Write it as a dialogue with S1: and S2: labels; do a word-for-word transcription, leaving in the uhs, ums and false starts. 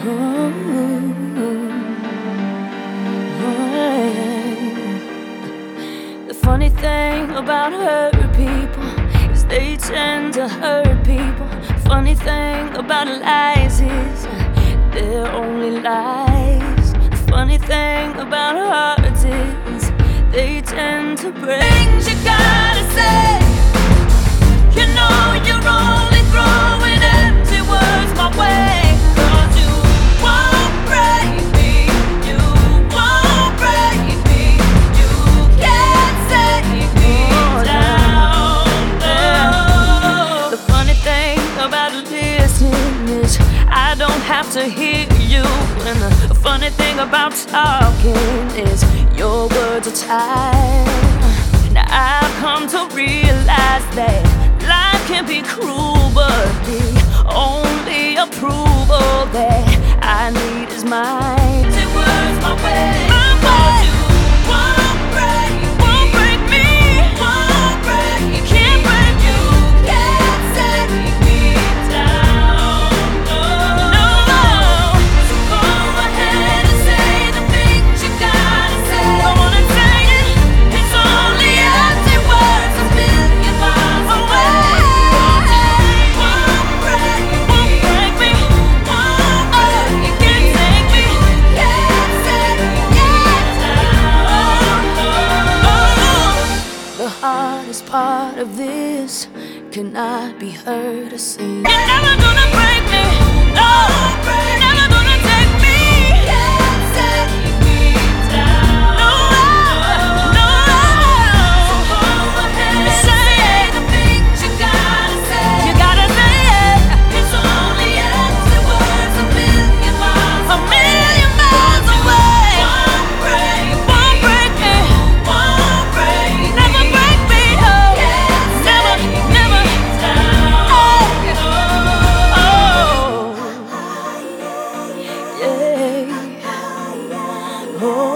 S1: The funny thing about hurt people is they tend to hurt people. Funny thing about lies is they're only lies. The funny thing about hearts is they tend to break. Things you gotta say, you know you're only throwing empty words my way. I don't have to hear you, and the funny thing about talking is your words are tied. Now I've come to realize that life can be cruel, but the only approval that I need is mine. Say words my way, my way. You won't break, won't break me, won't break, you can't break you, can't set me down. Hardest part of this cannot be heard or seen. You're never gonna break me, no, you're never gonna take me, can't set me down. No, no, so go ahead and say the things you gotta say. You gotta say it. It's only empty words a million miles, a million miles away. Won't break, won't break me, won't break, never break. Oh